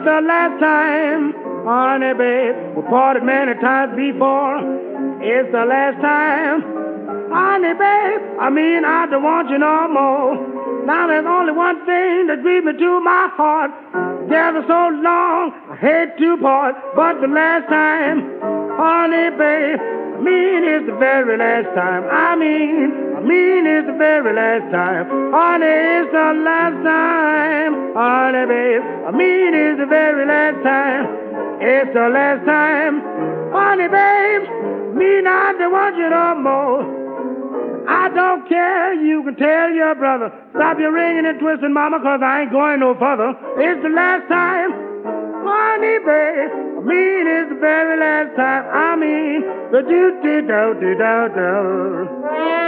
the last time, honey, babe. We parted many times before. It's the last time, honey, babe. I don't want you no more. Now there's only one thing that grieves me to my heart. Together so long, I hate to part. But the last time, honey, babe. It's the very last time. It's the very last time. Honey, it's the last time. Honey, babe. It's the very last time. It's the last time. Honey, babe. I don't want you no more. I don't care. You can tell your brother. Stop your ringing and twisting, mama, 'cause I ain't going no further. It's the last time. Honey, babe. It's the very last time. The do-do-do-do-do-do.